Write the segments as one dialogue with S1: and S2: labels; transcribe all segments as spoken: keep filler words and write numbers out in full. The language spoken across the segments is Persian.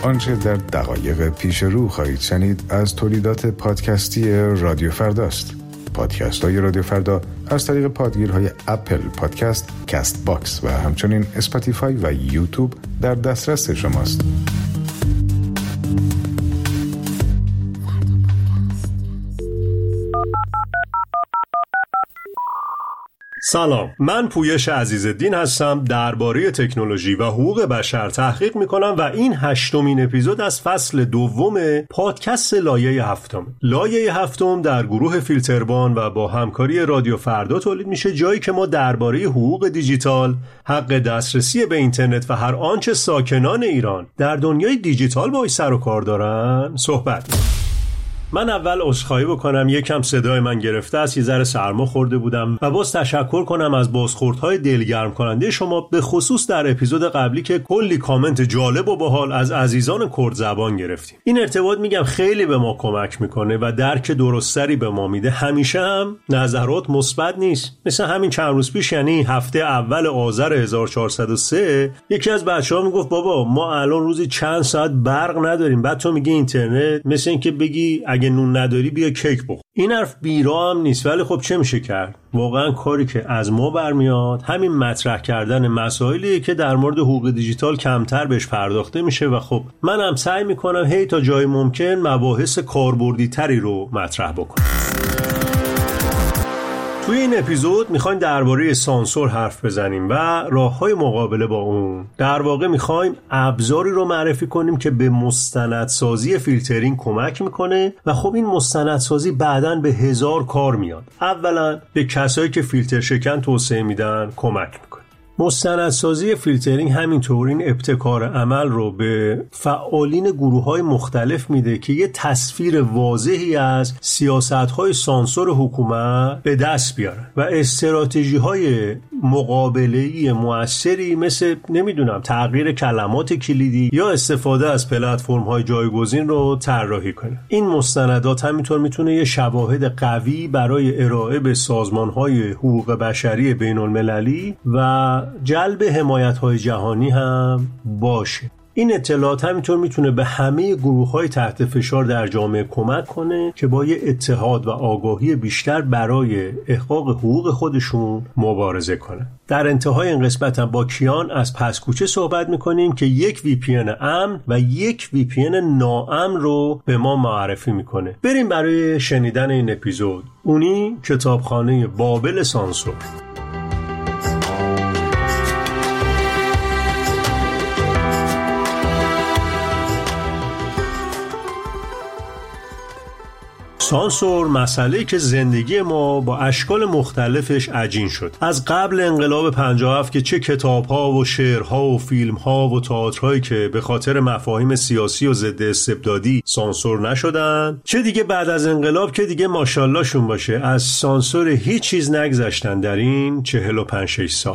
S1: آنچه در دقایق پیش رو خواهید شنید از تولیدات پادکستی رادیو فرداست. پادکست های رادیو فردا از طریق پادگیرهای اپل پادکست، کست باکس و همچنین اسپاتیفای و یوتیوب در دسترس شماست.
S2: سلام، من پویش عزیزالدین هستم. درباره تکنولوژی و حقوق بشر تحقیق میکنم و این هشتمین اپیزود از فصل دوم پادکست لایه هفتم. لایه هفتم در گروه فیلتربان و با همکاری رادیو فردا تولید میشه، جایی که ما درباره حقوق دیجیتال، حق دسترسی به اینترنت و هر آنچه ساکنان ایران در دنیای دیجیتال باهاش سر و کار دارن صحبت میکنیم. من اول عذرخواهی بکنم، یکم صدای من گرفته است، یه ذره سرما خورده بودم و باز تشکر کنم از بازخوردهای دلگرم کننده شما، به خصوص در اپیزود قبلی که کلی کامنت جالب و باحال از عزیزان کرد زبان گرفتیم. این ارتباط میگم خیلی به ما کمک میکنه و درک درستری به ما میده. همیشه هم نظرات مثبت نیست. مثلا همین چند روز پیش، یعنی هفته اول آذر هزار و چهارصد و سه، یکی از بچه‌ها میگفت بابا ما الان روزی چند ساعت برق نداریم، بعد تو میگی اینترنت، مثل اینکه بگی اگه نون نداری بیا کیک بخور. این حرف بیرا هم نیست، ولی خب چه میشه کرد؟ واقعا کاری که از ما برمیاد همین مطرح کردن مسائلیه که در مورد حقوق دیجیتال کمتر بهش پرداخته میشه و خب من هم سعی میکنم هی تا جای ممکن مباحث کاربردی تری رو مطرح بکنم. توی این اپیزود میخوایم درباره سانسور حرف بزنیم و راههای مقابله با اون. در واقع میخوایم ابزاری رو معرفی کنیم که به مستندسازی فیلترینگ کمک میکنه و خب این مستندسازی بعداً به هزار کار میاد. اولا به کسایی که فیلتر شکن توسعه میدن کمک میکنه. مستندسازی فیلترینگ همینطور این ابتکار عمل رو به فعالین گروه‌های مختلف میده که یه تصویر واضحی از سیاست‌های سانسور حکومت به دست بیارن و استراتژی‌های مقابله‌ای موثری مثل نمیدونم تغییر کلمات کلیدی یا استفاده از پلتفرم‌های جایگزین رو طراحی کنه. این مستندات همینطور میتونه یه شواهد قوی برای ارائه به سازمان‌های حقوق بشری بین‌المللی و جلب حمایت‌های جهانی هم باشه. این اطلاعات همینطور میتونه به همه گروه‌های تحت فشار در جامعه کمک کنه که با یه اتحاد و آگاهی بیشتر برای احقاق حقوق خودشون مبارزه کنن. در انتهای این قسمت هم با کیان از پسکوچه صحبت میکنیم که یک وی پی ان امن و یک وی پی ان ناامن رو به ما معرفی میکنه. بریم برای شنیدن این اپیزود. اونی کتابخانه بابل سانسور. سانسور مسئله‌ای که زندگی ما با اشکال مختلفش عجین شد. از قبل انقلاب پنجاه و هفت که چه کتاب‌ها و شعرها و فیلم‌ها و تئاترهایی که به خاطر مفاهیم سیاسی و ضد استبدادی سانسور نشدن، چه دیگه بعد از انقلاب که دیگه ماشاءالله شون باشه از سانسور هیچ چیز نگذشتن در این چهل و پنج شش سال.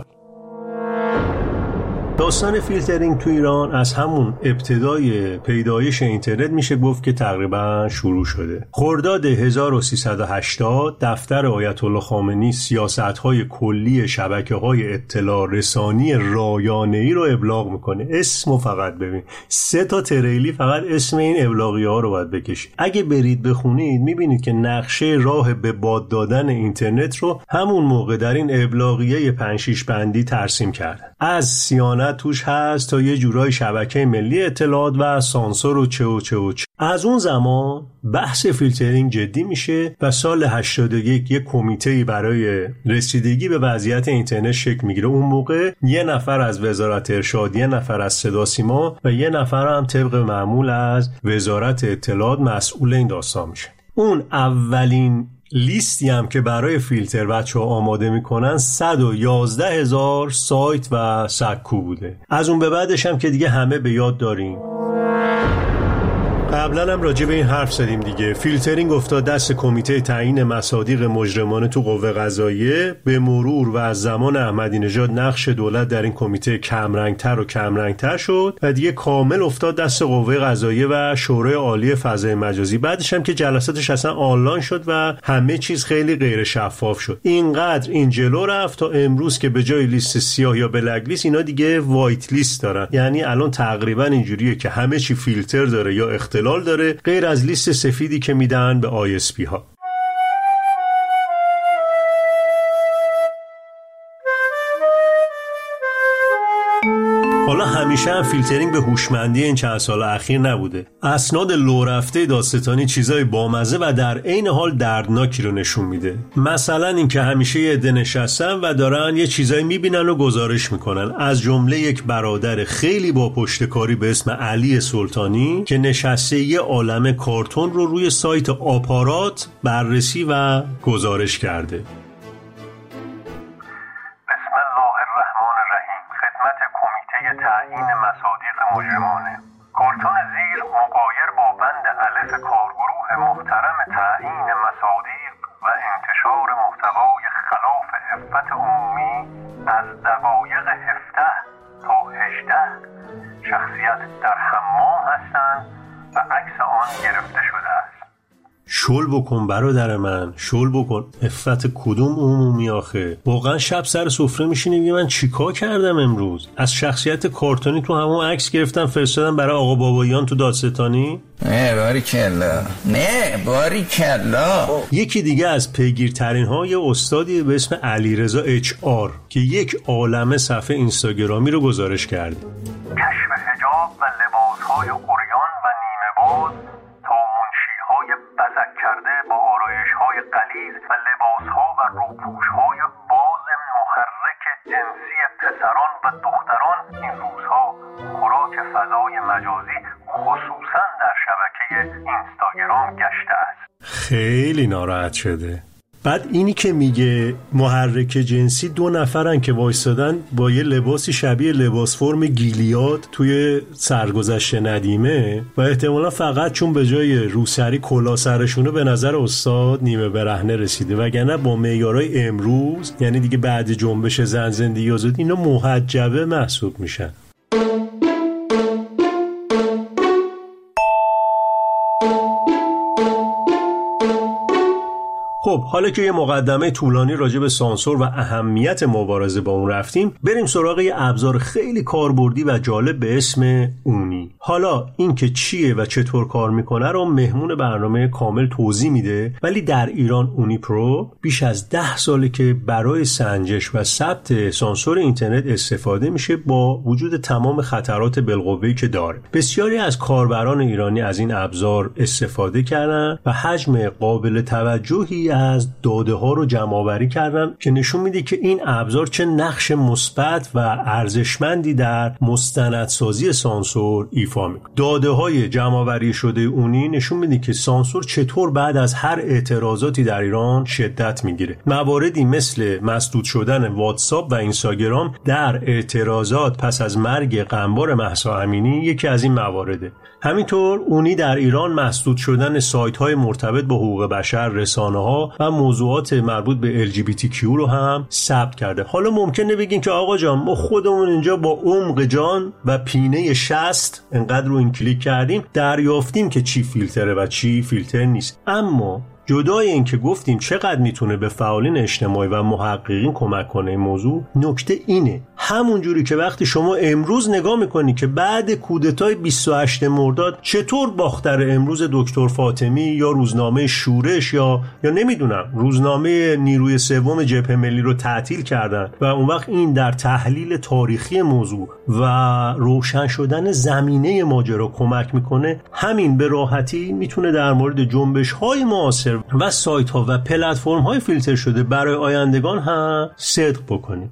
S2: داستان فیلترینگ تو ایران از همون ابتدای پیدایش اینترنت میشه گفت که تقریبا شروع شده. خرداد هزار و سیصد و هشتاد دفتر آیت الله خامنه‌ای سیاست‌های کلی شبکه‌های اطلاع رسانی رایانه‌ای رو ابلاغ میکنه. اسمو فقط ببین، سه تا تریلی فقط اسم این ابلاغیه‌ها رو باید بکشید. اگه برید بخونید میبینید که نقشه راه به باد دادن اینترنت رو همون موقع در این ابلاغیه پنج شش بندی ترسیم کردن. از سیانت توش هست تا یه جورای شبکه ملی اطلاعات و سانسور و چه و چه و چه. از اون زمان بحث فیلترینگ جدی میشه و سال هشتاد و یک یک کمیته برای رسیدگی به وضعیت اینترنت شکل میگیره. اون موقع یه نفر از وزارت ارشاد، یه نفر از صدا سیما و یه نفر هم طبق معمول از وزارت اطلاعات مسئول این داستان میشه. اون اولین لیستی هم که برای فیلتر بچه ها آماده میکنن صد و یازده هزار سایت و سکو بوده. از اون به بعدش هم که دیگه همه به یاد داریم. قبلا هم راجع به این حرف زدیم دیگه. فیلترینگ افتاد دست کمیته تعیین مصادیق مجرمانه تو قوه قضاییه. به مرور و از زمان احمدی نژاد نقش دولت در این کمیته کمرنگتر و کمرنگتر شد و دیگه کامل افتاد دست قوه قضاییه و شورای عالی فضای مجازی. بعدش هم که جلساتش اصلا آنلاین شد و همه چیز خیلی غیر شفاف شد. اینقدر این جلو رفت تا امروز که به جای لیست سیاه یا بلک لیست اینا دیگه وایت لیست دارن. یعنی الان تقریبا اینجوریه که همه چی فیلتر داره یا اختلال داره، غیر از لیست سفیدی که میدن به آی اس پی ها. حالا همیشه هم فیلترینگ به هوشمندی این چند سال اخیر نبوده. اسناد لو رفته دادستانی چیزای بامزه و در عین حال دردناکی رو نشون میده. مثلا اینکه همیشه یه عده نشستن و دارن یه چیزایی میبینن و گزارش میکنن. از جمله یک برادر خیلی با پشتکاری به اسم علی سلطانی که نشسته یه عالمه کارتون رو روی سایت آپارات بررسی و گزارش کرده.
S3: تعیین مصادیق مجرمانه. کارتون زیر مغایر با بند الف کارگروه محترم تعیین مصادیق و انتشار محتوای خلاف عفت عمومی از دقایق هفده تا هجده شخصیت در حمام هستند و عکس آن گرفته شده است.
S2: شل بکن برادر من، شل بکن. عفت کدوم عمومی آخه؟ واقعا شب سر سفره میشینی میگی من چیکار کردم امروز؟ از شخصیت کارتونی تو همون عکس گرفتن فرستادن برای آقا بابایان تو دادستانی؟
S4: نه باری کلا، نه باری کلا.
S2: یکی دیگه از پیگیرترین های استادی به اسم علیرضا اچ آر که یک عالمه صفحه اینستاگرامی رو گزارش کرده.
S3: کشف حجاب و لباس‌های عریان و نیمه باز تا منشی‌های بزک کرده با آرایش‌های غلیظ و لباس‌ها و روپوش‌های باز محرک جنسی پسران و دختران این روزها خوراک فضای مجازی خصوصاً در شبکه اینستاگرام گشته است.
S2: خیلی ناراحت شده. بعد اینی که میگه محرک جنسی دو نفرن که وایستادن با یه لباسی شبیه لباس فرم گیلیاد توی سرگذشت ندیمه و احتمالا فقط چون به جای روسری کلا سرشونه به نظر استاد نیمه برهنه رسیده، وگرنه با معیارهای امروز یعنی دیگه بعد جنبش زن زندگی آزادی اینا محجبه محسوب میشن. خب حالا که یه مقدمه طولانی راجع به سانسور و اهمیت مبارزه با اون رفتیم، بریم سراغ یه ابزار خیلی کاربردی و جالب به اسم اونی. حالا این که چیه و چطور کار میکنه رو مهمون برنامه کامل توضیح میده، ولی در ایران اونی پرو بیش از ده ساله که برای سنجش و ثبت سانسور اینترنت استفاده میشه با وجود تمام خطرات بالقوه‌ای که داره. بسیاری از کاربران ایرانی از این ابزار استفاده کردن و حجم قابل توجهی از داده ها رو جمع آوری کردن که نشون میده که این ابزار چه نقش مثبت و ارزشمندی در مستندسازی سانسور ایفا میکنه. داده های جمع آوری شده اونی نشون میده که سانسور چطور بعد از هر اعتراضاتی در ایران شدت میگیره. مواردی مثل مسدود شدن واتساپ و اینستاگرام در اعتراضات پس از مرگ قنبار مهسا امینی یکی از این موارده. همینطور اونی در ایران مسدود شدن سایت های مرتبط با حقوق بشر، رسانه ها و موضوعات مربوط به ال جی بی تی کیو رو هم ثبت کرده. حالا ممکنه بگین که آقا جان ما خودمون اینجا با عمق جان و پینه شست انقدر رو این کلیک کردیم دریافتیم که چی فیلتره و چی فیلتر نیست. اما جدای این که گفتیم چقدر میتونه به فعالین اجتماعی و محققین کمک کنه این موضوع، نکته اینه همون جوری که وقتی شما امروز نگاه میکنی که بعد کودتای بیست و هشتم مرداد چطور باختر امروز دکتر فاطمی یا روزنامه شورش یا یا نمیدونم روزنامه نیروی سوم جبهه ملی رو تعطیل کردن و اون وقت این در تحلیل تاریخی موضوع و روشن شدن زمینه ماجرا کمک میکنه، همین به راحتی میتونه در مورد جنبش‌های معاصر و سایت ها و پلتفرم های فیلتر شده برای آیندگان هم صدق بکنیم.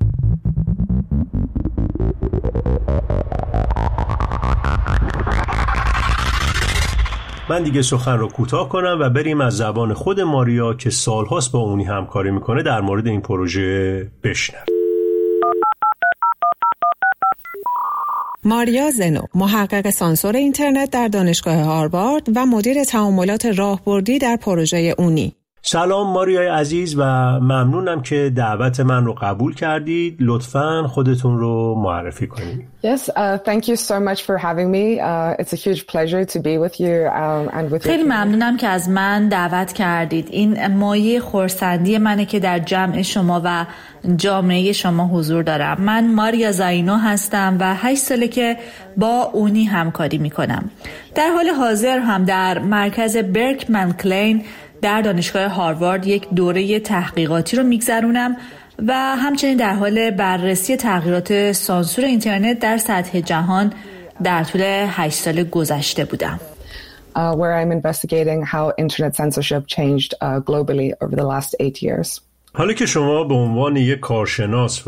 S2: من دیگه سخن رو کوتاه کنم و بریم از زبان خود ماریا که سالهاست با اونی همکاری میکنه در مورد این پروژه بشنویم.
S5: ماریا زنو، محقق سانسور اینترنت در دانشگاه هاروارد و مدیر تعاملات راهبردی در پروژه اونی.
S2: سلام ماریای عزیز و ممنونم که دعوت من رو قبول کردید. لطفاً خودتون رو معرفی کنید.
S6: Yes, uh, thank you so much for having me. Uh, it's a huge pleasure to be with you um, and with
S7: خیلی ممنونم که از من دعوت کردید. این مایه خرسندی منه که در جمع شما و جامعه شما حضور دارم. من ماریا زاینو هستم و هشت ساله که با اونی همکاری میکنم. در حال حاضر هم در مرکز برکمن کلین در دانشگاه هاروارد یک دوره تحقیقاتی رو میگذرونم و همچنین در حال بررسی تغییرات سانسور اینترنت در سطح جهان در طول هشت سال گذشته بودم.
S6: Uh, where I'm investigating how internet censorship changed uh, globally over the last eight years.
S2: حالا که شما به عنوان یک کارشناس و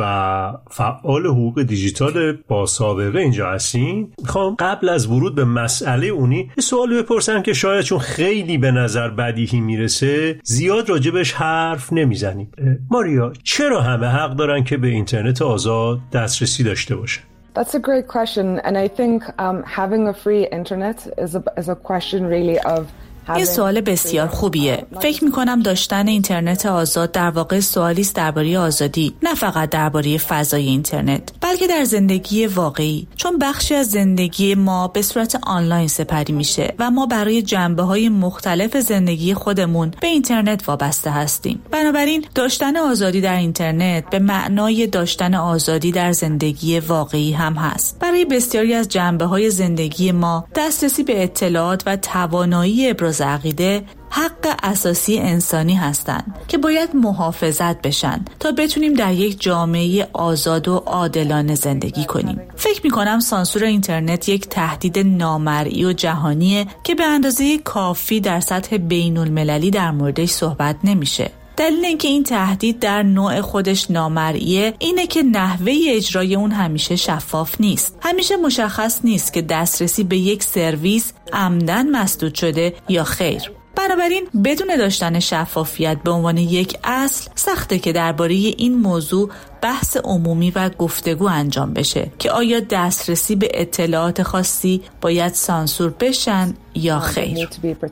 S2: فعال حقوق دیجیتال با سابقه اینجا هستین، میخوام قبل از ورود به مسئله اونی یه سوال بپرسم که شاید چون خیلی به نظر بدیهی میرسه زیاد راجبش حرف نمیزنیم. ماریا، چرا همه حق دارن که به اینترنت آزاد دسترسی داشته باشن؟
S6: That's a great question and I think um, having a free internet is a, is a question really of
S7: این سوال بسیار خوبیه. فکر میکنم داشتن اینترنت آزاد در واقع سوالی است درباره آزادی، نه فقط درباره فضای اینترنت، بلکه در زندگی واقعی، چون بخشی از زندگی ما به صورت آنلاین سپری میشه و ما برای جنبه‌های مختلف زندگی خودمون به اینترنت وابسته هستیم. بنابراین داشتن آزادی در اینترنت به معنای داشتن آزادی در زندگی واقعی هم هست. برای بسیاری از جنبه‌های زندگی ما دسترسی به اطلاعات و توانایی ابراز عقیده حق اساسی انسانی هستند که باید محافظت بشن تا بتونیم در یک جامعه آزاد و عادلانه زندگی کنیم. فکر می‌کنم سانسور اینترنت یک تهدید نامرئی و جهانیه که به اندازه کافی در سطح بین‌المللی در موردش صحبت نمیشه. دلیل اینکه این تهدید در نوع خودش نامرئیه اینه که نحوه اجرای اون همیشه شفاف نیست. همیشه مشخص نیست که دسترسی به یک سرویس عمدن مسدود شده یا خیر. بنابراین بدون داشتن شفافیت به عنوان یک اصل سخته که درباره این موضوع بحث عمومی و گفتگو انجام بشه که آیا دسترسی به اطلاعات خاصی باید سانسور بشن یا خیر.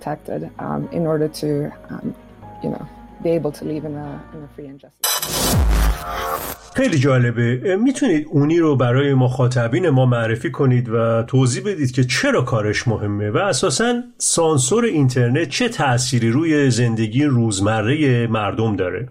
S6: be able to live in a, in a free and just.
S2: خیلی جالبه. میتونید اونی رو برای مخاطبین ما معرفی کنید و توضیح بدید که چرا کارش مهمه و اساساً سانسور اینترنت چه تأثیری روی زندگی روزمره مردم داره؟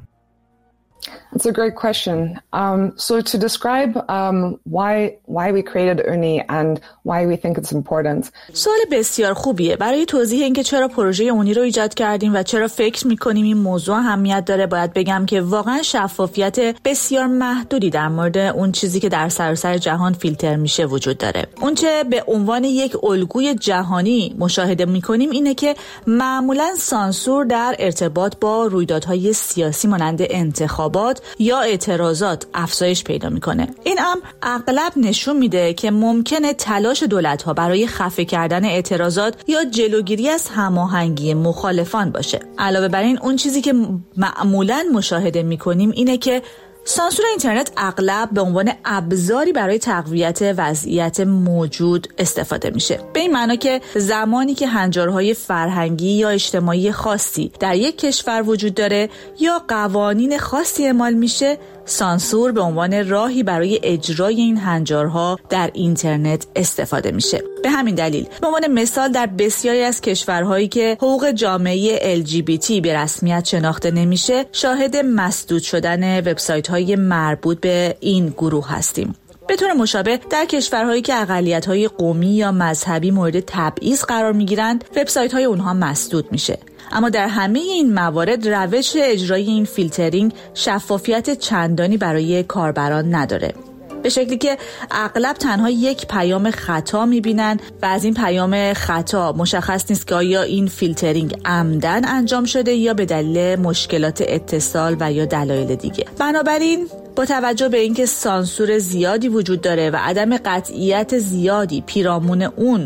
S6: It's a great question. Um, so to describe um, why why we created Uni and why we think it's important.
S7: سوال بسیار خوبیه. برای توضیح اینکه چرا پروژه اونی رو ایجاد کردیم و چرا فکر می‌کنیم این موضوع اهمیت داره، باید بگم که واقعا شفافیت بسیار محدودی در مورد اون چیزی که در سراسر جهان فیلتر میشه وجود داره. اون چه به عنوان یک الگوی جهانی مشاهده می‌کنیم اینه که معمولاً سانسور در ارتباط با رویدادهای سیاسی مانند انتخابات یا اعتراضات افزایش پیدا میکنه. این امر اغلب نشون میده که ممکنه تلاش دولت‌ها برای خفه کردن اعتراضات یا جلوگیری از هماهنگی مخالفان باشه. علاوه بر این، اون چیزی که معمولاً مشاهده میکنیم اینه که سانسور اینترنت اغلب به عنوان ابزاری برای تقویت وضعیت موجود استفاده میشه. به این معنی که زمانی که هنجارهای فرهنگی یا اجتماعی خاصی در یک کشور وجود داره یا قوانین خاصی اعمال میشه، سانسور به عنوان راهی برای اجرای این هنجارها در اینترنت استفاده میشه. به همین دلیل به عنوان مثال در بسیاری از کشورهایی که حقوق جامعه ال جی بی تی به رسمیت شناخته نمیشه، شاهد مسدود شدن وبسایت‌های مربوط به این گروه هستیم. به طور مشابه در کشورهایی که اقلیت‌های قومی یا مذهبی مورد تبعیض قرار می‌گیرند، وبسایت‌های اونها مسدود میشه. اما در همه این موارد روش اجرای این فیلترینگ شفافیت چندانی برای کاربران نداره، به شکلی که اغلب تنها یک پیام خطا میبینن و از این پیام خطا مشخص نیست که آیا این فیلترینگ عمدن انجام شده یا به دلیل مشکلات اتصال و یا دلایل دیگه. بنابراین با توجه به اینکه سانسور زیادی وجود داره و عدم قطعیت زیادی پیرامون اون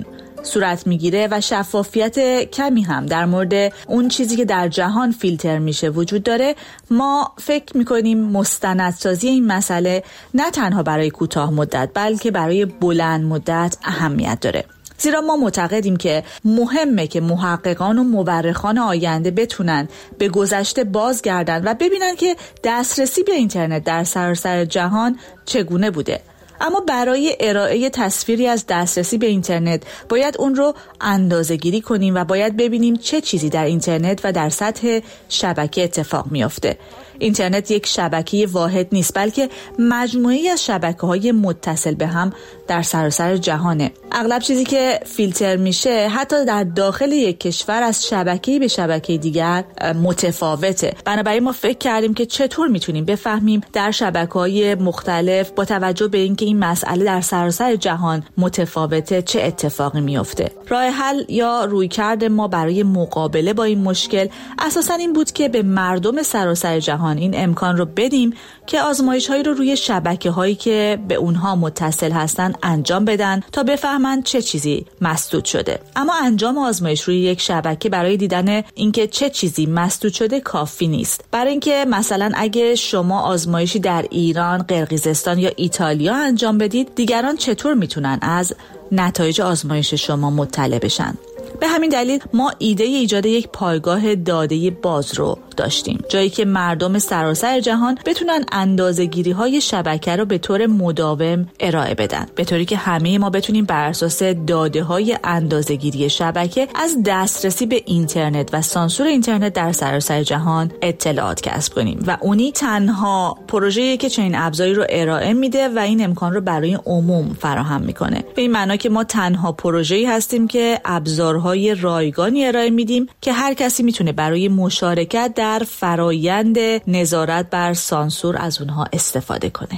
S7: صورت میگیره و شفافیت کمی هم در مورد اون چیزی که در جهان فیلتر میشه وجود داره، ما فکر میکنیم مستندسازی این مسئله نه تنها برای کوتاه مدت بلکه برای بلند مدت اهمیت داره. زیرا ما معتقدیم که مهمه که محققان و مورخان آینده بتونن به گذشته بازگردن و ببینن که دسترسی به اینترنت در سراسر جهان چگونه بوده. اما برای ارائه تصویری از دسترسی به اینترنت باید اون رو اندازه‌گیری کنیم و باید ببینیم چه چیزی در اینترنت و در سطح شبکه اتفاق میفته. اینترنت یک شبکه واحد نیست بلکه مجموعه‌ای از شبکه‌های متصل به هم در سراسر جهانه. اغلب چیزی که فیلتر میشه حتی در داخل یک کشور از شبکه‌ای به شبکه دیگر متفاوته. بنابراین ما فکر کردیم که چطور میتونیم بفهمیم در شبکه‌های مختلف با توجه به اینکه این مسئله در سراسر جهان متفاوته چه اتفاقی میفته. راه حل یا رویکرد ما برای مقابله با این مشکل اساساً این بود که به مردم سراسر جهان این امکان رو بدیم که آزمایش‌هایی رو روی شبکه‌هایی که به اونها متصل هستن انجام بدن تا بفهمن چه چیزی مسدود شده. اما انجام آزمایش روی یک شبکه برای دیدن اینکه چه چیزی مسدود شده کافی نیست. برای اینکه مثلا اگه شما آزمایشی در ایران، قرقیزستان یا ایتالیا انجام بدید، دیگران چطور میتونن از نتایج آزمایش شما مطلع بشن؟ به همین دلیل ما ایده ایجاد یک پایگاه داده باز رو داشتیم، جایی که مردم سراسر جهان بتونن اندازه‌گیری‌های شبکه رو به طور مداوم ارائه بدن، به طوری که همه ما بتونیم بر اساس داده‌های اندازه‌گیری شبکه از دسترسی به اینترنت و سانسور اینترنت در سراسر جهان اطلاعات کسب کنیم. و اونی تنها پروژه‌ای که چنین ابزاری رو ارائه میده و این امکان رو برای عموم فراهم میکنه. به این معنی که ما تنها پروژه‌ای هستیم که ابزارهای رایگانی ارائه میدیم که هر کسی میتونه برای مشارکت در فرایند نظارت بر سانسور از اونها استفاده کنه.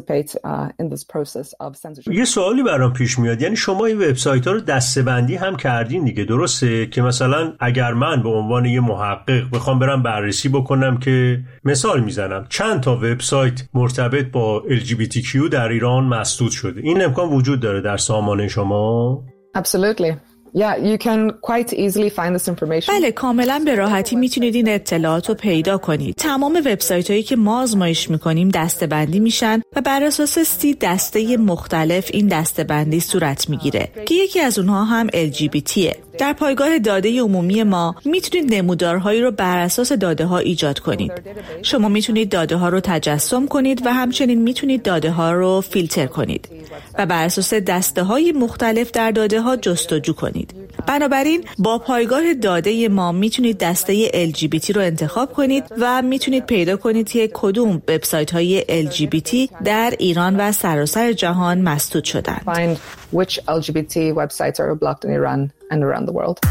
S2: یه سوالی برام پیش میاد، یعنی شما این وبسایت‌ها رو دسته‌بندی هم کردین دیگه، درسته؟ که مثلا اگر من به عنوان یه محقق بخوام برم بررسی بکنم که مثال میزنم چند تا وبسایت مرتبط با ال جی بی تی کیو در ایران مسدود شده، این امکان وجود داره در سامانه شما؟
S6: Absolutely. Yeah, you can quite easily find this information.
S7: بله، کاملا به راحتی میتونید این اطلاعات رو پیدا کنید. تمام وبسایت هایی که ما آزمایش میکنیم دسته‌بندی میشن و بر اساس سی دسته مختلف این دسته‌بندی صورت میگیره که یکی از اونها هم ال جی بی تیه. در پایگاه داده عمومی ما میتونید نمودارهایی رو بر اساس داده ها ایجاد کنید. شما میتونید داده ها رو تجسم کنید و همچنین میتونید داده ها رو فیلتر کنید و بر اساس دسته های مختلف در داده ها جستجو کنید. بنابراین با پایگاه داده ما میتونید دسته ال جی بی تی رو انتخاب کنید و میتونید پیدا کنید که کدوم وبسایت های ال جی بی تی در ایران و سراسر جهان مسدود شدند.
S6: Find which ال جی بی تی websites are blocked in Iran and around the world.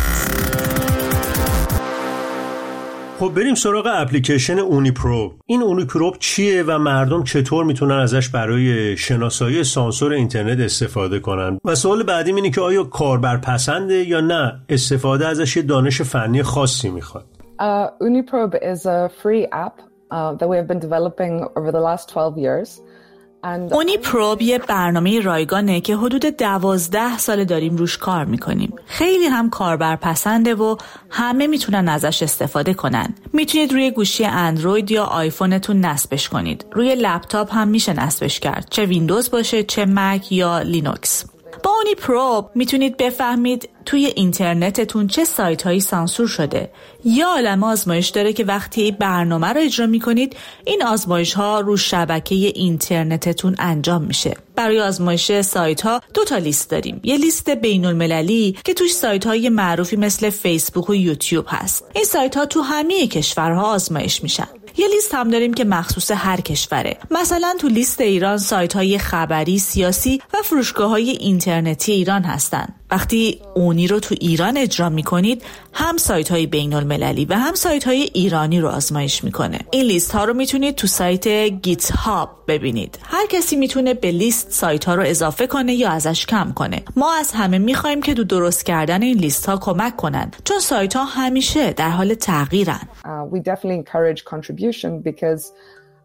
S2: خب بریم سراغ اپلیکیشن اونیپروب. این اونیپروب چیه و مردم چطور میتونن ازش برای شناسایی سانسور اینترنت استفاده کنن؟ و سوال بعدی اینه که آیا کاربرپسنده یا نه استفاده ازش یه دانش فنی خاصی میخواد؟
S6: Uh, Uniprobe is a free app uh, that we have been developing over the last twelve years.
S7: اونیپروب یه برنامه رایگانه که حدود دوازده سال داریم روش کار میکنیم. خیلی هم کاربرپسنده و همه میتونن ازش استفاده کنن. میتونید روی گوشی اندروید یا آیفونتون نصبش کنید. روی لپتاپ هم میشه نصبش کرد، چه ویندوز باشه چه مک یا لینوکس. با اونیپروب میتونید بفهمید توی اینترنتتون چه سایت هایی سانسور شده. یا عالمه آزمایش داره که وقتی برنامه رو اجرا میکنید این آزمایش ها رو شبکه اینترنتتون انجام میشه. برای آزمایش سایت ها دو تا لیست داریم. یه لیست بین المللی که توش سایت های معروفی مثل فیسبوک و یوتیوب هست. این سایت ها تو همه کشورها آزمایش میشن. یه لیست هم داریم که مخصوص هر کشوره. مثلا تو لیست ایران سایت های خبری، سیاسی و فروشگاه های اینترنتی ایران هستن. وقتی اونی رو تو ایران اجرا میکنید هم سایت های بین المللی و هم سایت های ایرانی رو آزمایش میکنه. این لیست ها رو میتونید تو سایت گیت هاب ببینید. هر کسی میتونه به لیست سایت ها رو اضافه کنه یا ازش کم کنه. ما از همه میخوایم که تو درست کردن این لیست ها کمک کنن، چون سایت ها همیشه در حال تغییرن.
S6: Uh, we definitely encourage contribution because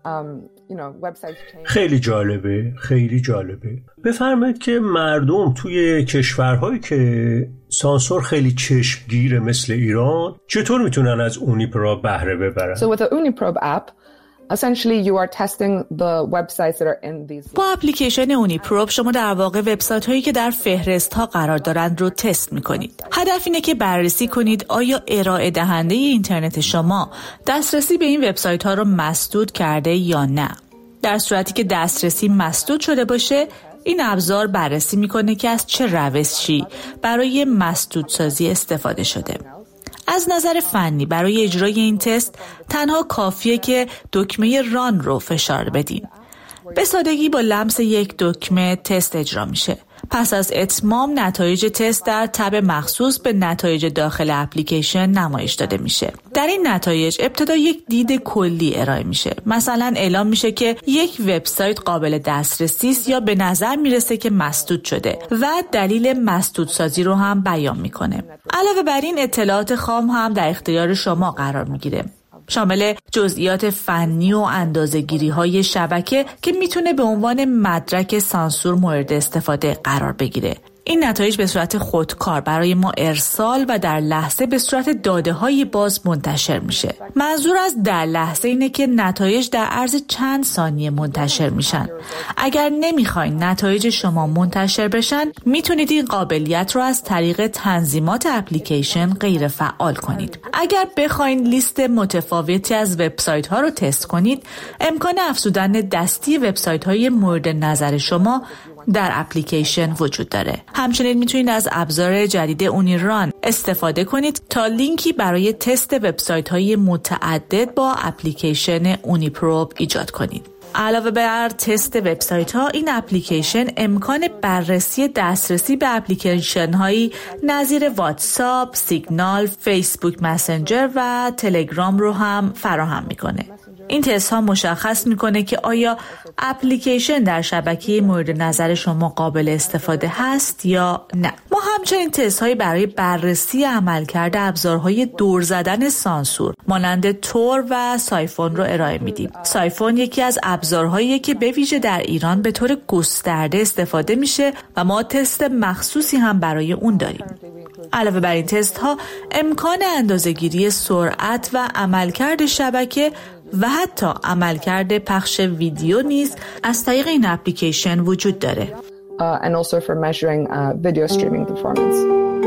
S2: خیلی جالبه، خیلی جالبه. بفرمایید که مردم توی کشورهایی که سانسور خیلی چشمگیره مثل ایران چطور میتونن از اونیپروب بهره ببرن؟
S6: So with the Uniprobe app, essentially you are testing the websites that are in these.
S7: با اپلیکیشن اونیپروب شما در واقع وبسایت هایی که در فهرست ها قرار دارند رو تست میکنید. هدف اینه که بررسی کنید آیا ارائه دهنده اینترنت شما دسترسی به این وبسایت ها رو مسدود کرده یا نه. در صورتی که دسترسی مسدود شده باشه، این ابزار بررسی میکنه که از چه روشی برای مسدودسازی استفاده شده. از نظر فنی برای اجرای این تست تنها کافیه که دکمه ران رو فشار بدین. به سادگی با لمس یک دکمه تست اجرا میشه. پس از اتمام نتایج تست در تب مخصوص به نتایج داخل اپلیکیشن نمایش داده میشه. در این نتایج ابتدا یک دید کلی ارائه میشه. مثلا اعلام میشه که یک وبسایت قابل دسترسی است یا به نظر میرسه که مسدود شده و دلیل مسدودسازی رو هم بیان میکنه. علاوه بر این اطلاعات خام هم در اختیار شما قرار میگیره. شامل جزئیات فنی و اندازه‌گیری‌های شبکه که میتونه به عنوان مدرک سانسور مورد استفاده قرار بگیره. این نتایج به صورت خودکار برای ما ارسال و در لحظه به صورت داده‌های باز منتشر میشه. منظور از در لحظه اینه که نتایج در عرض چند ثانیه منتشر میشن. اگر نمیخواین نتایج شما منتشر بشن، میتونید این قابلیت رو از طریق تنظیمات اپلیکیشن غیر فعال کنید. اگر بخواین لیست متفاوتی از وبسایت ها رو تست کنید، امکان افزودن دستی وبسایت های مورد نظر شما در اپلیکیشن وجود داره. همچنین میتونید از ابزار جدید اونیران استفاده کنید تا لینکی برای تست وبسایت های متعدد با اپلیکیشن اونیپروب ایجاد کنید. علاوه بر تست وبسایت ها، این اپلیکیشن امکان بررسی دسترسی به اپلیکیشن هایی نظیر واتساپ، سیگنال، فیسبوک مسنجر و تلگرام رو هم فراهم میکنه. این تست ها مشخص میکنه که آیا اپلیکیشن در شبکه مورد نظر شما قابل استفاده هست یا نه. ما همچنین تست هایی برای بررسی عملکرد ابزارهای دور زدن سانسور مانند تور و سایفون رو ارائه میدیم. سایفون یکی از ابزارهاییه که به ویژه در ایران به طور گسترده استفاده میشه و ما تست مخصوصی هم برای اون داریم. علاوه بر این تست ها، امکان اندازه‌گیری سرعت و عملکرد شبکه و حتی عملکرد پخش ویدیو نیز از طریق این اپلیکیشن وجود داره.
S6: Uh, and also for measuring uh, video streaming performance.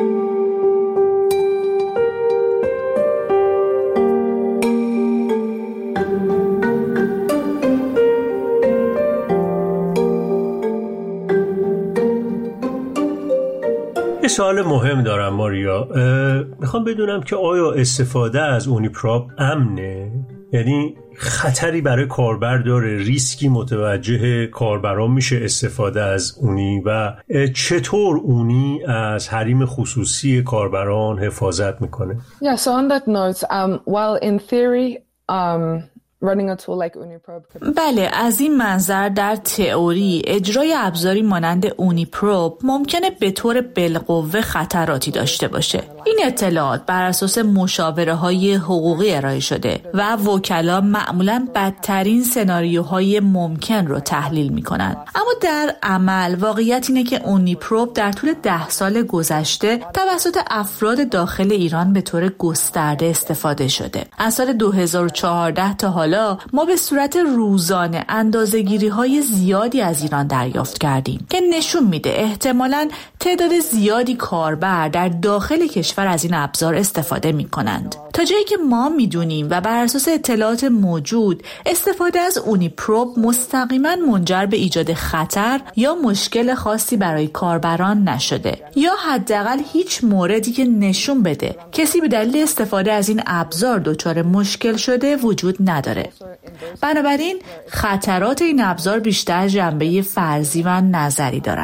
S2: یه سوال مهم دارم ماریا. میخوام بدونم که آیا استفاده از اونیپروب امنه؟ یعنی خطری برای کاربر داره؟ ریسکی متوجه کاربران میشه استفاده از اونی؟ و چطور اونی از حریم خصوصی کاربران حفاظت میکنه؟
S6: Yeah, so on that note, um, while in theory, um, running a tool like Uniprobe could...
S7: بله، از این منظر در تئوری اجرای ابزاری مانند اونیپروب ممکنه به طور بالقوه خطراتی داشته باشه. این اطلاعات بر اساس مشاوره‌های حقوقی ارائه شده و وکلا معمولاً بدترین سناریوهای ممکن رو تحلیل می‌کنند. اما در عمل واقعیت اینه که اونیپروب در طول ده سال گذشته توسط افراد داخل ایران به طور گسترده استفاده شده. از سال دو هزار و چهارده تا حالا ما به صورت روزانه اندازه‌گیری‌های زیادی از ایران دریافت کردیم که نشون میده احتمالاً تعداد زیادی کاربر در داخل کشور از این ابزار استفاده می کنند. تا جایی که ما می دونیم و بر اساس اطلاعات موجود، استفاده از اونیپروب مستقیما منجر به ایجاد خطر یا مشکل خاصی برای کاربران نشده، یا حداقل هیچ موردی که نشون بده کسی به دلیل استفاده از این ابزار دچار مشکل شده وجود نداره. بنابراین خطرات این ابزار بیشتر جنبه فرضی و نظری دارند.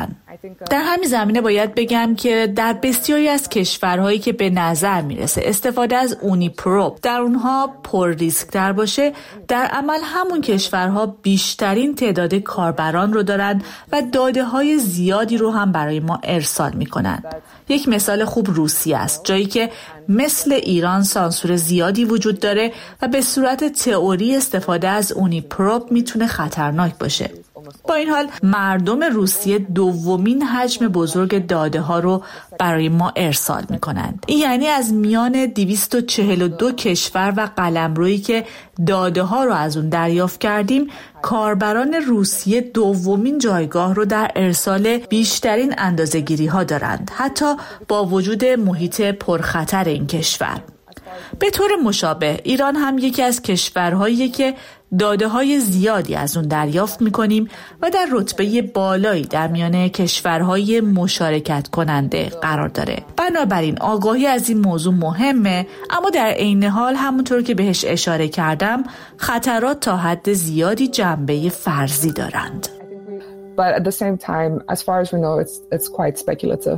S7: در همین زمینه باید بگم که در بسیاری از کشورهایی که به نظر میرسه استفاده از اونی پروب در اونها پر ریسک تر باشه، در عمل همون کشورها بیشترین تعداد کاربران رو دارن و داده های زیادی رو هم برای ما ارسال میکنن. یک مثال خوب روسیه است، جایی که مثل ایران سانسور زیادی وجود داره و به صورت تئوری استفاده از اونی پروب میتونه خطرناک باشه. با این حال مردم روسیه دومین حجم بزرگ داده ها رو برای ما ارسال می کنند. این یعنی از میان دویست و چهل و دو کشور و قلمرویی که داده ها رو از اون دریافت کردیم، کاربران روسیه دومین جایگاه رو در ارسال بیشترین اندازه‌گیری ها دارند، حتی با وجود محیط پرخطر این کشور. به طور مشابه ایران هم یکی از کشورهاییه که داده های زیادی از اون دریافت میکنیم و در رتبه بالایی در میان کشورهای مشارکت کننده قرار داره. بنابراین آگاهی از این موضوع مهمه، اما در عین حال همونطور که بهش اشاره کردم خطرات تا حد زیادی جنبه فرضی دارند.
S6: But at the same time, as far as we know, it's it's quite speculative.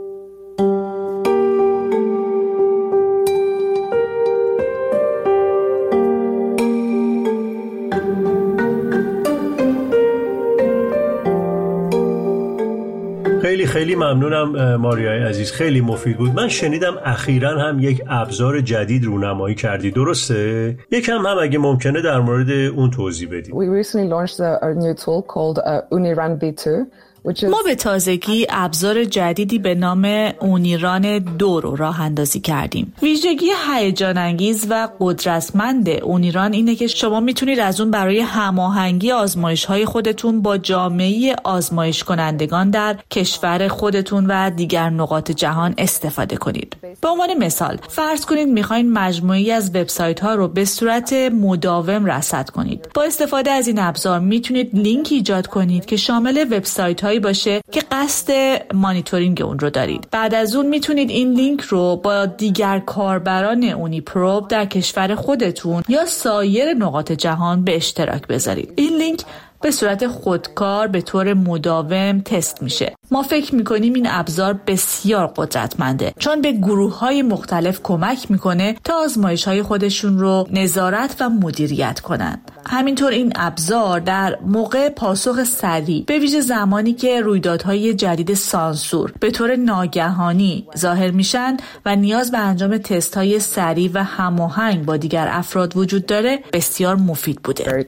S2: خیلی خیلی ممنونم ماریای عزیز، خیلی مفید بود. من شنیدم اخیراً هم یک ابزار جدید رونمایی کردی، درسته؟ یکم هم اگه ممکنه در مورد اون توضیح بدید.
S6: We recently launched a, a new tool called uh, Uniran بی تو.
S7: ما به تازگی ابزار جدیدی به نام اونیران دو رو راه اندازی کردیم. ویژگی هیجان انگیز و قدرتمند اونیران اینه که شما میتونید از اون برای هماهنگی آزمایش‌های خودتون با جامعه آزمایش کنندگان در کشور خودتون و دیگر نقاط جهان استفاده کنید. به عنوان مثال، فرض کنید میخواین مجموعه‌ای از وبسایت‌ها رو به صورت مداوم رصد کنید. با استفاده از این ابزار میتونید لینک ایجاد کنید که شامل وبسایت‌های باشه که قصد مانیتورینگ اون رو دارید. بعد از اون میتونید این لینک رو با دیگر کاربران اونی پروب در کشور خودتون یا سایر نقاط جهان به اشتراک بذارید. این لینک به صورت خودکار به طور مداوم تست میشه. ما فکر میکنیم این ابزار بسیار قدرتمنده، چون به گروه‌های مختلف کمک میکنه تا آزمایش‌های خودشون رو نظارت و مدیریت کنن. همینطور این ابزار در موقع پاسخ سریع، به ویژه زمانی که رویدادهای جدید سانسور به طور ناگهانی ظاهر میشن و نیاز به انجام تست‌های سریع و هماهنگ با دیگر افراد وجود داره، بسیار مفید بوده.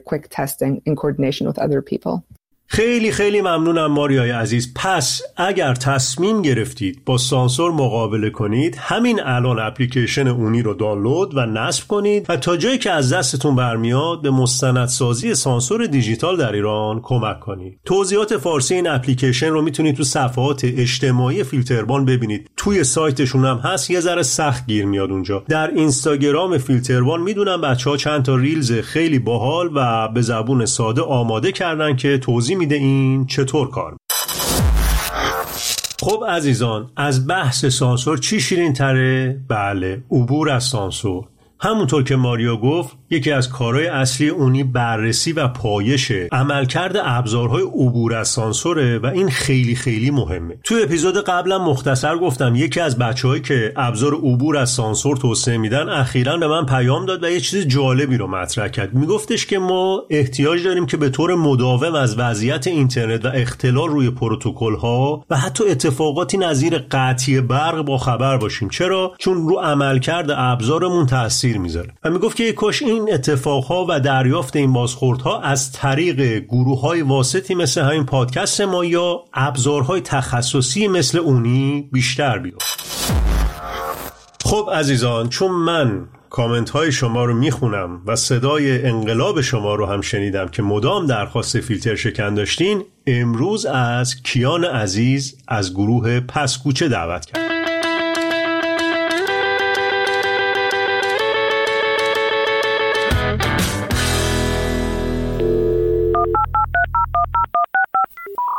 S2: خیلی خیلی ممنونم ماریای عزیز. پس اگر تصمیم گرفتید با سانسور مقابله کنید، همین الان اپلیکیشن اونی رو دانلود و نصب کنید و تا جایی که از دستتون برمیاد به مستندسازی سانسور دیجیتال در ایران کمک کنید. توضیحات فارسی این اپلیکیشن رو میتونید تو صفحات اجتماعی فیلتربان ببینید. توی سایتشون هم هست، یه ذره سخت گیر میاد اونجا. در اینستاگرام فیلتربان میدونم بچه‌ها چند تا ریلز خیلی باحال و به زبون ساده آماده کردن که توضیح میده این چطور کار. خب عزیزان، از بحث سانسور چی شیرین تره؟ بله، عبور از سانسور. همونطور که ماریا گفت، یکی از کارهای اصلی اونی بررسی و پایش عملکرد ابزارهای عبور از سانسوره و این خیلی خیلی مهمه. تو اپیزود قبلا مختصر گفتم یکی از بچه‌هایی که ابزار عبور از سانسور توسعه میدن اخیراً به من پیام داد و یه چیز جالبی رو مطرح کرد. میگفتش که ما احتیاج داریم که به طور مداوم از وضعیت اینترنت و اختلال روی پروتکل‌ها و حتی اتفاقاتی نظیر قطعی برق با خبر باشیم. چرا؟ چون رو عملکرد ابزارمون تاثیر میذاره. و میگفت که کاش این اتفاقها و دریافت این بازخوردها از طریق گروه‌های واسطی مثل همین پادکست ما یا ابزارهای تخصصی مثل اونی بیشتر بیاد. خب عزیزان، چون من کامنت های شما رو میخونم و صدای انقلاب شما رو هم شنیدم که مدام درخواست فیلتر شکن داشتین، امروز از کیان عزیز از گروه پسکوچه دعوت کردم.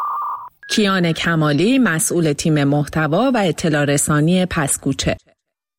S5: کیان کمالی، مسئول تیم محتوا و اطلاع رسانی پسکوچه.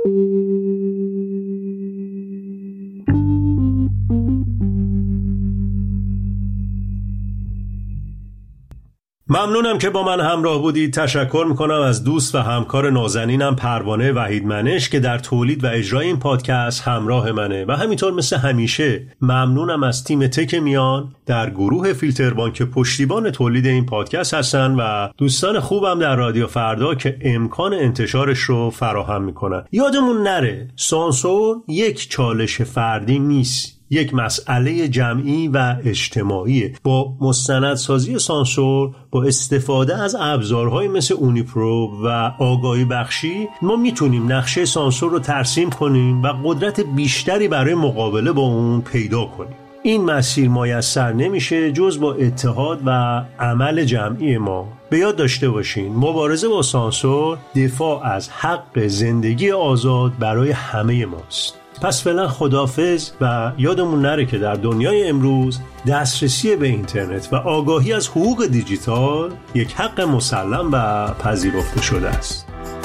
S2: ممنونم که با من همراه بودید. تشکر میکنم از دوست و همکار نازنینم پروانه وحیدمنش که در تولید و اجرای این پادکست همراه منه و همینطور مثل همیشه ممنونم از تیم تک میان در گروه فیلتربان که پشتیبان تولید این پادکست هستن و دوستان خوبم در رادیو فردا که امکان انتشارش رو فراهم میکنن. یادمون نره سانسور یک چالش فردی نیست، یک مسئله جمعی و اجتماعیه. با مستندسازی سانسور، با استفاده از ابزارهای مثل اونیپرو و آگاهی بخشی، ما میتونیم نقشه سانسور رو ترسیم کنیم و قدرت بیشتری برای مقابله با اون پیدا کنیم. این مسیر میسر نمیشه جز با اتحاد و عمل جمعی ما. به یاد داشته باشین مبارزه با سانسور دفاع از حق زندگی آزاد برای همه ماست. پس فعلا خداحافظ و یادمون نره که در دنیای امروز دسترسی به اینترنت و آگاهی از حقوق دیجیتال یک حق مسلم و پذیرفته شده است.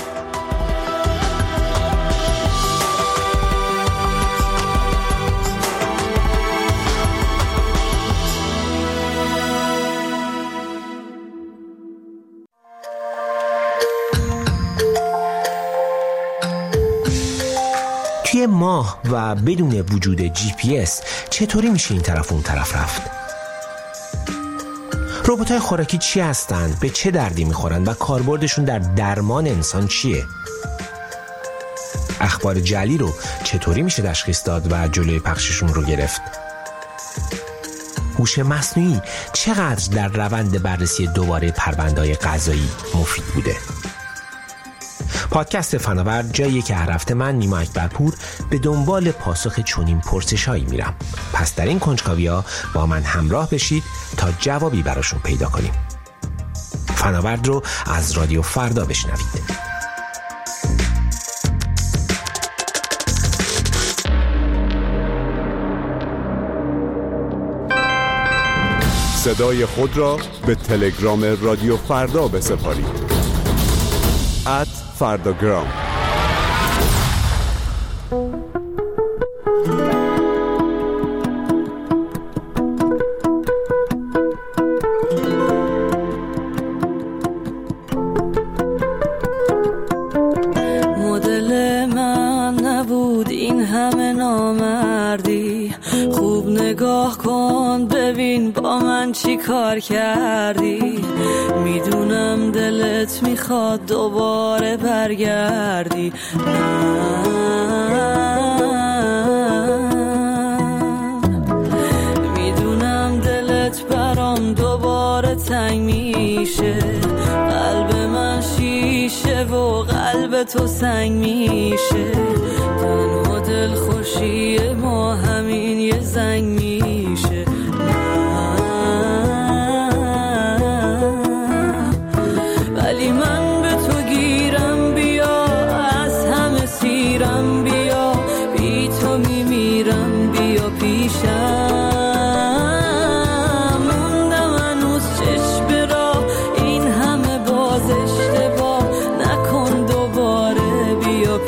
S8: توی ماه و بدون وجود جی پی اس چطوری میشه این طرف اون طرف رفت؟ ربات‌های خوراکی چی هستند؟ به چه دردی میخورن و کاربردشون در درمان انسان چیه؟ اخبار جعلی رو چطوری میشه تشخیص داد و جلوی پخششون رو گرفت؟ هوش مصنوعی چقدر در روند بررسی دوباره پرونده‌های قضایی مفید بوده؟ پادکست فناور جاییه که هر هفته من نیما اکبرپور به دنبال پاسخ چنین پرسش‌هایی میرم. پس در این کنجکاوی‌ها با من همراه بشید تا جوابی براشون پیدا کنیم. فناورد رو از رادیو فردا بشنوید.
S9: صدای خود را به تلگرام رادیو فردا بسپارید. ات فرداگرام.
S10: مدل من نبود این همه نامردی، خوب نگاه کن ببین با من چی کار کردی. میدونم دلت میخواد دوباره برگردی، میدونم دلت برام دوباره تنگ میشه، قلب من شیشه و قلب تو سنگ میشه، تنها دل خوشی ما همین یه زنگ میشه. ولی من به تو گیرم، بیا از همه سیرم، بیا بی تو میمیرم، بیا پیشم. موندم هنوز چشم را این همه باز اشتباه نکن، دوباره بیا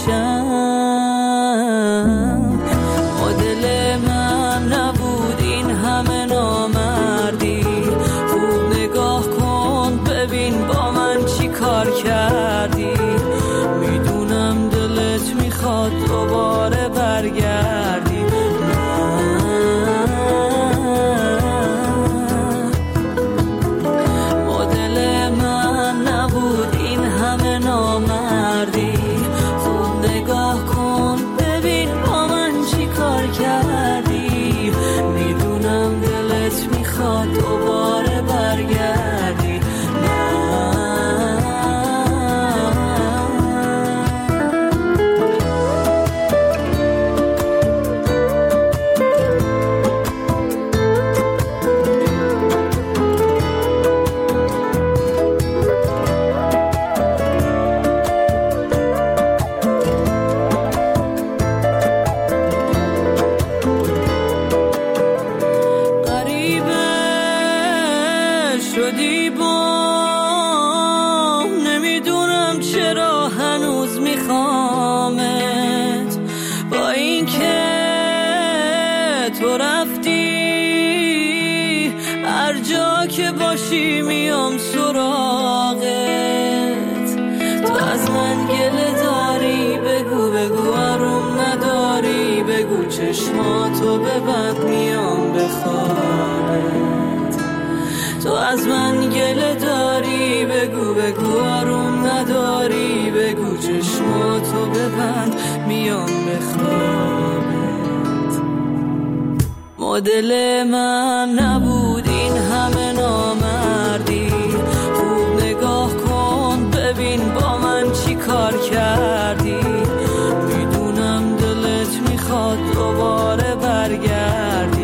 S10: پیشم. مدل من نبود این همه نامردی، خوب نگاه کن ببین با من چی کار کردی. میدونم دلت میخواد دوباره برگردی، مدل من نبود این همه نامردی، خوب نگاه کن ببین با من چی کار کردی. میدونم دلت میخواد دوباره برگردی، چی میام سراغت. تو از من گله داری بگو بگو آروم نداری بگو چشماتو ببند میام بخوابت. تو از من گله داری بگو بگو آروم نداری بگو چشماتو ببند میام بخوابت. مدل من نبود این همه نامردی، خوب نگاه کن ببین با من چی کار کردی. میدونم دلت میخواد دوباره برگردی،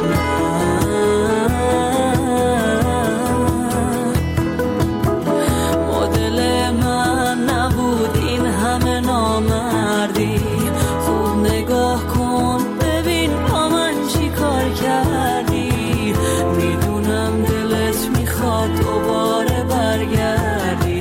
S10: مدل من نبود این همه نامردی، خوب نگاه کن ببین با من چی کار کردی. میدونم دلت میخواد دوباره برگردی.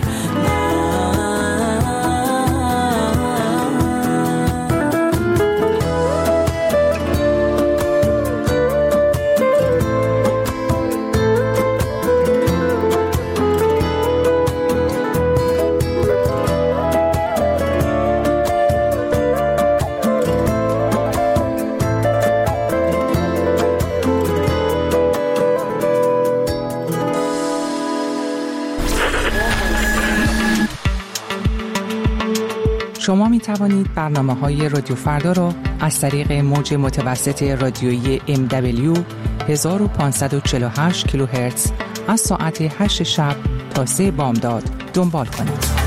S11: شما می توانید برنامه‌های رادیو فردا را از طریق موج متوسط رادیویی ام دبلیو هزار و پانصد و چهل و هشت کیلوهرتز از ساعت هشت شب تا سه بامداد دنبال کنید.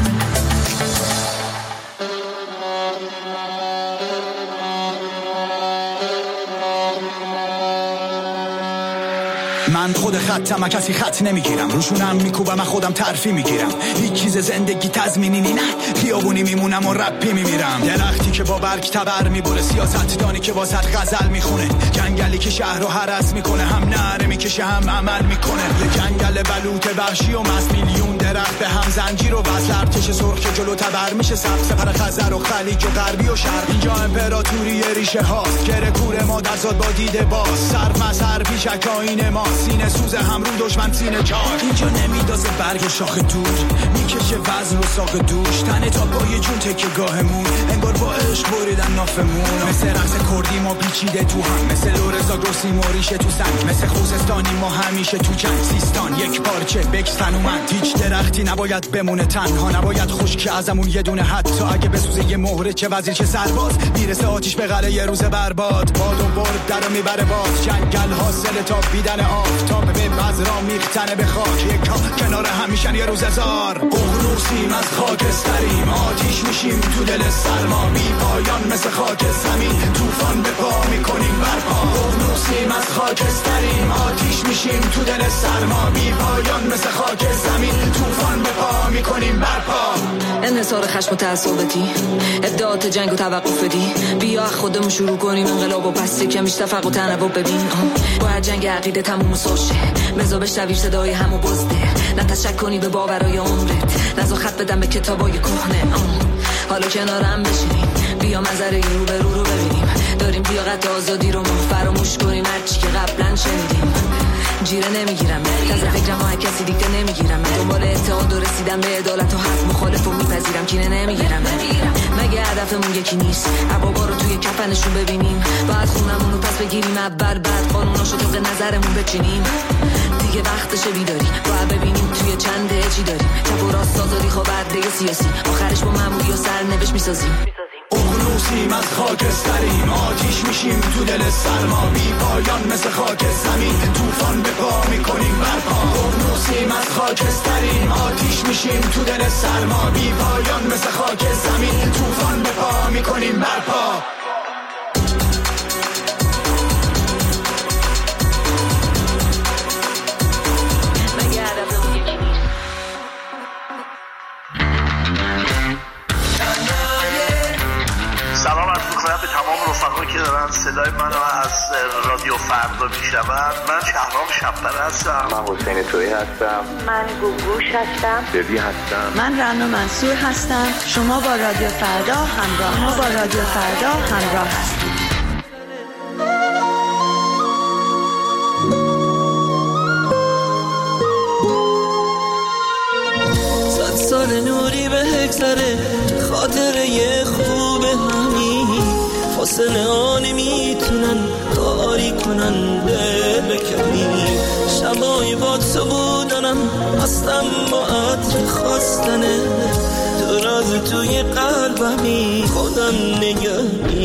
S12: من خود خطم کسی خط نمیگیرم، روشونم میکوبم من خودم ترفی میگیرم. هیچ چیز زندگی تضمینی نه، خیابونی میمونم و رپی میمیرم. درختی که با برگ تبر میبره، سیاستدانی که واسط غزل میخونه، جنگلی که شهر رو هرس میکنه، هم نعره میکشه هم عمل میکنه. یه جنگل بلوط وحشی و مس، میلیون درخت به هم زنجیر و وصل، ارتش سرخ که جلو تبر میشه سبز، سپر خزر و خلیج و غربی و شرق. اینجا امپراتوری ریشه هاست، کره کوره ما در زاد با دیده باز، سر مسر پیشک آینه ما، سینه سوز هم رو دشمن سینه چاک. اینجا نمیدازه برگ شاخ دور، میکشه وزن و ساق دوش، تنه تا پای جون تکه گاهمون، انگار با عشق بریدن نافمون. مثل رقص کردی ما پیچیده تو هم، مثل لورزا گرسی موریشه تو سنگ، مثل خوزستانی ما همیشه تو جنگ. سیستان یک پارچه بکس تنومند، هیچ درختی نباید بمونه تنها، نباید خشک ازمون یه دونه، حتی اگه بسوزه یه مهره چه وزیر چه سرباز، میرسه آتیش به قلعه یه روز برباد. باد و برد درو میبره باز، جنگل حاصل تا بیدن آفتاب به مزرا میختنه به خاک، یک کنار همیشن یه روز هزار. ققنوسیم از خاکستریم، آتیش میشیم تو دل سرما، بی پایان مثل خاک زمین، طوفان به پا میکنیم برپا. ققنوسیم از خاکستریم، آتیش میشیم تو دل سرما، بی پایان مثل خاک زمین، طوفان به پا میکنیم برپا.
S13: انحصار خشم و تعصبتی، ابداعات جنگ و توقف بدی، بیا خودمون شروع کنیم انقلاب و پس کمیش تفرق و تنوع ببین. باید جنگ عقیده تموم سوشه، بزا بشنوی صدای همو بزده، نه تشک کنی به باورای عمرت، نزا خط بدم به کتابای کهنه. حالا کنارم بشینیم، بیا منظره این رو به رو رو ببینیم، داریم لیاقت آزادی رو ما فراموش کنیم، هرچی که قبلا شنیدیم. جیره نمیگیرم تازه فکرم ها کسی دیگه نمیگیرم، من دنبال اتحاد و رسیدم به عدالت و حق مخالف و میپذیرم، کینه نمیگیرم. مگه هدفمون یکی نیست عبابا رو توی کفنشون ببینیم، بعد خونمون رو پس بگیریم اول، بعد قانوناشو طبق نظرمون بچینیم. دیگه وقتشه بیداری باید ببینیم توی چنده چی داریم، چپ و راست آزادی خواه برده سیاسی، آخرش با معمولی و سرنوشت میسازیم.
S12: ققنوسیم از خاکستریم، آتیش میشیم تو دل سرما، بی پایان مثل خاک زمین، طوفان به پا میکنیم برپا. ققنوسیم از خاکستریم، آتیش میشیم تو دل سرما، بی پایان مثل خاک زمین، طوفان به پا میکنیم برپا.
S14: سلام عرض می‌کنم به تمام رفقایی که دارن صدای منو از رادیو فردا میشنون. من شهرام شب‌پره هستم.
S15: من حسین تویی هستم.
S16: من گوگوش هستم.
S15: ببی هستم.
S17: من رنا منصور هستم. شما با رادیو فردا همراه ما با رادیو فردا همراه هستید.
S10: سال نوری به هگذره خاطره یه خوب همین فاصله ها نمیتونن کاری کنن دل بکنیم شبایی با تو بودنم هستم با عطر خواستنه تو راز توی قلبمی خودم نگه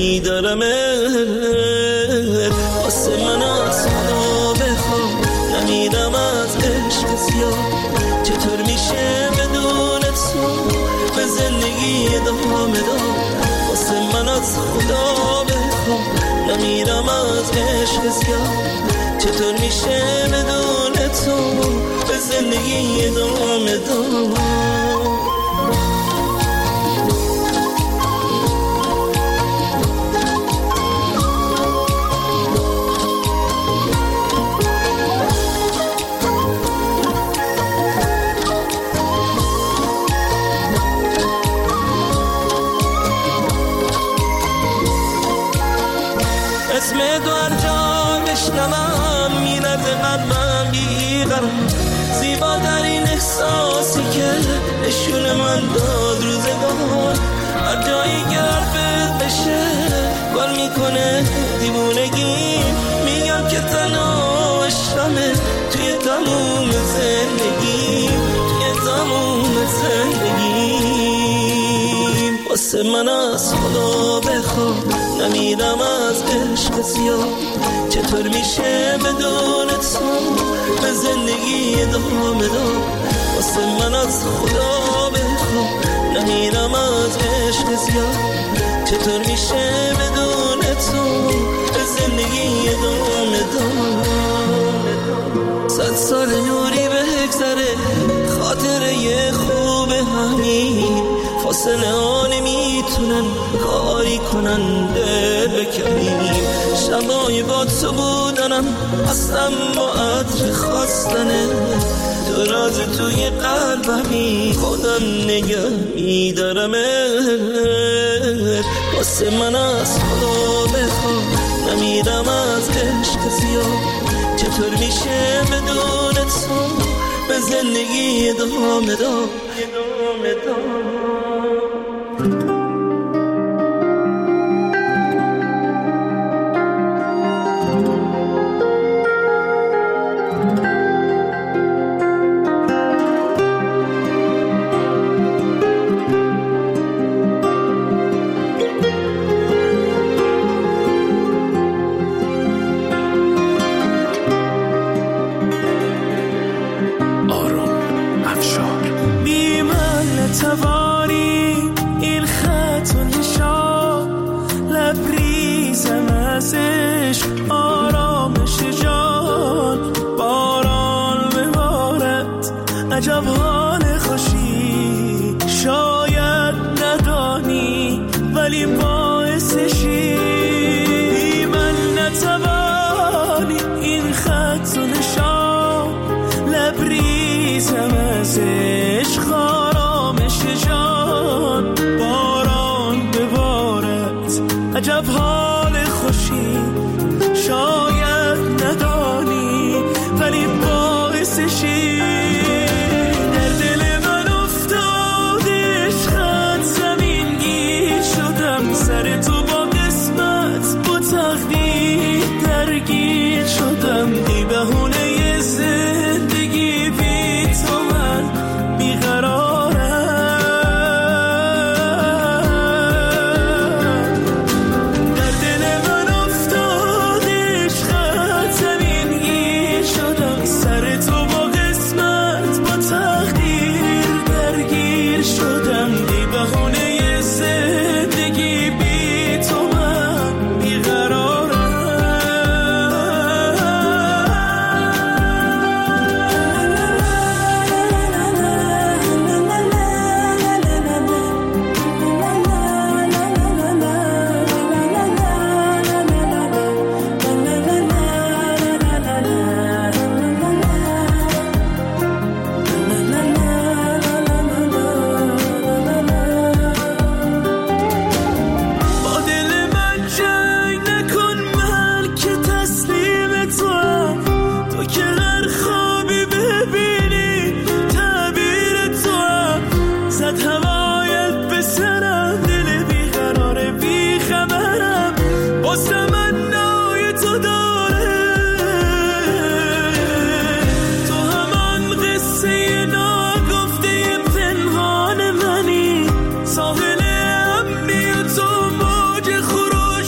S10: میدارمه واسه من از خدا بخوام نمیرم از عشق زیاد چطور میشه بدون تو به زندگی ادامه داد واسه من از خدا بخوام نمیرم از عشق زیاد چطور میشه بدون تو به زندگی ادامه داد اسم دوار جا بشنوم میرد قلبم بیقرم زیباترین احساسی که نشون من داد روزگار هر جایی که حرفت بشه گل میکنه دیوونگی میگم که تنها عشقمه توی تموم زندگی توی تموم زندگی واسه من از خدا بخوام نمیرم از عشق زیاد چطور میشه بدون تو به زندگی ادامه داد واسه من از خدا بخوام نمیرم از عشق زیاد چطور میشه بدون تو به زندگی ادامه داد صد سال نوری به هگذره خاطره یه خوب همین فاصله ها نمیتونن کاری کنن دل بکنیم شبایی با تو بودنم هستم با عطر خواستنه تو راز توی قلبمی خودم نگه میدارمه واسه من از خدا بخوام نمیرم از عشق زیاد چطور میشه بدون تو به زندگی ادامه داد ادامه داد عجب حال خوشی شاید ندانی ولی باعثشی من نتوانی این خط و نشان لبریزم از عشق آرامش جان باران ببارد عجب حال خوشی شاید ندانی ولی باعثشی سر تو با قسمت با تقدیر درگیر شدم بی بهونه زندگی بی تو من بیقرارم در دل من افتاد عشق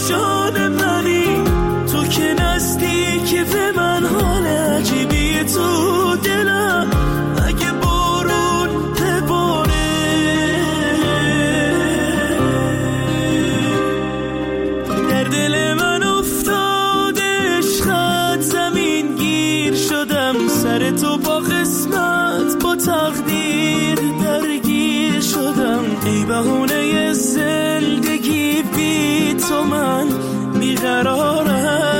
S10: جان منی، تو که نزدیکی به من، حال عجیبی تو دلم. اگه بارون بباره در دل من افتاد عشقت، زمین گیر شدم سر تو، با قسمت با تقدیر درگیر شدم. ای بهونه زندگی بی تو من بیقرارم.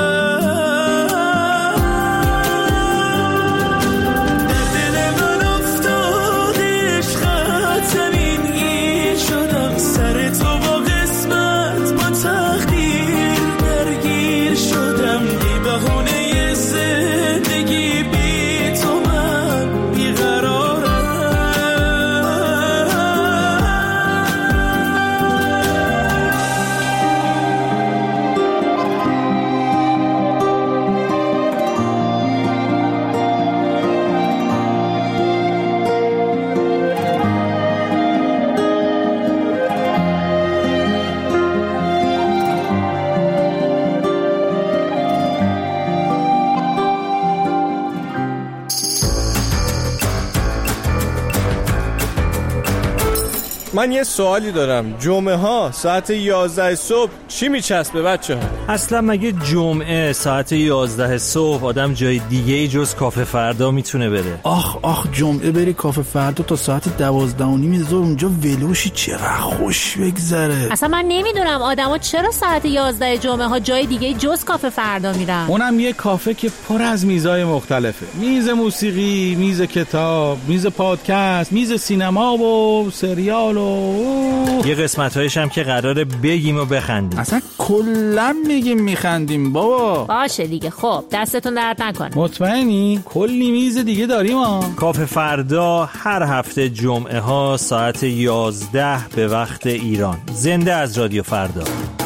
S18: من یه سوالی دارم. جمعه ها ساعت یازده صبح چی میچسبه بچه ها؟
S19: اصلا مگه جمعه ساعت یازده صبح آدم جای دیگه ای جز کافه فردا میتونه بره؟
S20: آخ آخ جمعه بری کافه فردا تا ساعت دوازده و نیم ظهر اونجا ولوشی، چقدر خوش بگذره.
S21: اصلا من نمیدونم آدما چرا ساعت یازده جمعه ها جای دیگه جز کافه فردا میرن.
S20: اونم یه کافه که پر از میزای مختلفه. میز موسیقی، میز کتاب، میز پادکست، میز سینما و سریال و
S19: یه قسمت‌هایش هم که قراره بگیم و بخندیم.
S20: اصلا کلا میگیم میخندیم بابا.
S21: باشه دیگه، خب دستتون درد نکنه.
S20: مطمئنی؟ کلی میز دیگه داریم ها.
S19: کافه فردا هر هفته جمعه ها ساعت یازده به وقت ایران. زنده از رادیو فردا.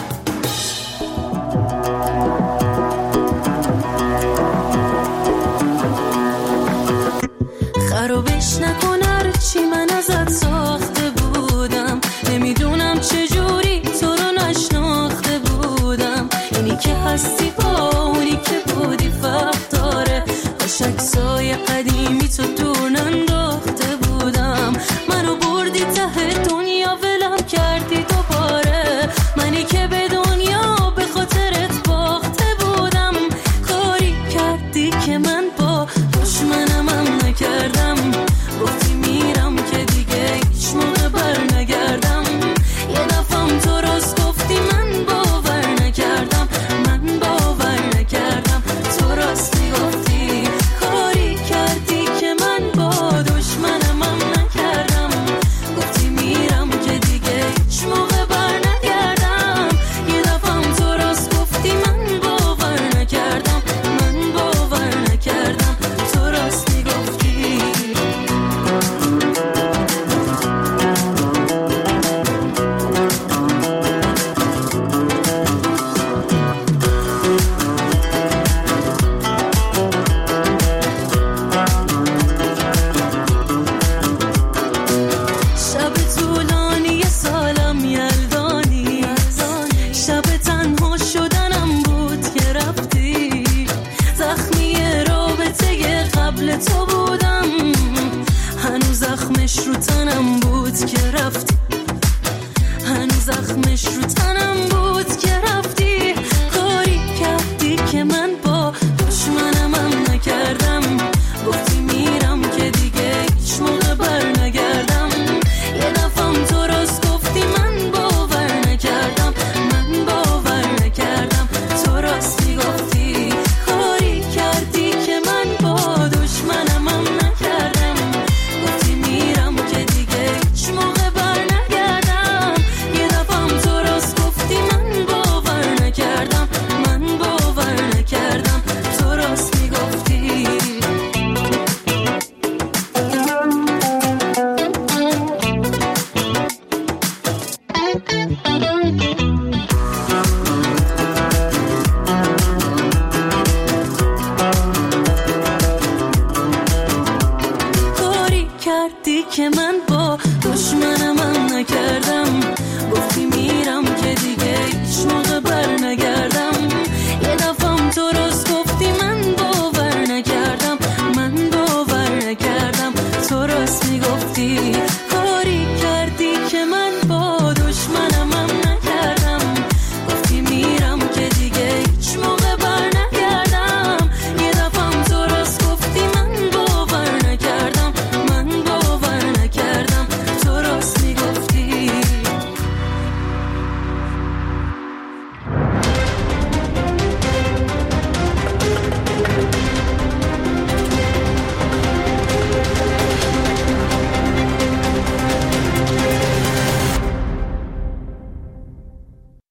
S10: خرابش نکن هرچی من ازت ساخته بودم، نمیدونم چجوری تو رو نشناخته بودم. اینی که هستی با اونی که بودی فرق داره، باش عکسای قدیمی تو دور ننداخته بودم. منو بردی ته دنیا ولم کردی دوباره، منی که به دنیا به خاطرت باخته بودم. کاری کردی که من با دشمنم هم نکردم، گفتی میرم که دیگه هیچ موقع بر نگردم. یه دفعم تو راست گفتی من باور نکردم، من باور نکردم. تو راستی گفتی کاری کردی که من با دشمنم هم نکردم، گفتی میرم که دیگه هیچ موقع بر نگردم. یه دفعم تو راست گفتی من باور نکردم، من باور نکردم. تو راستی گفتی. شب طولانی سالم یلدانی، شب تنها شدنم بود که رفتی. زخمی رابطه قبل تو بودم، هنوز زخمش رو تنم بود که رفتی. هنوز زخمش رو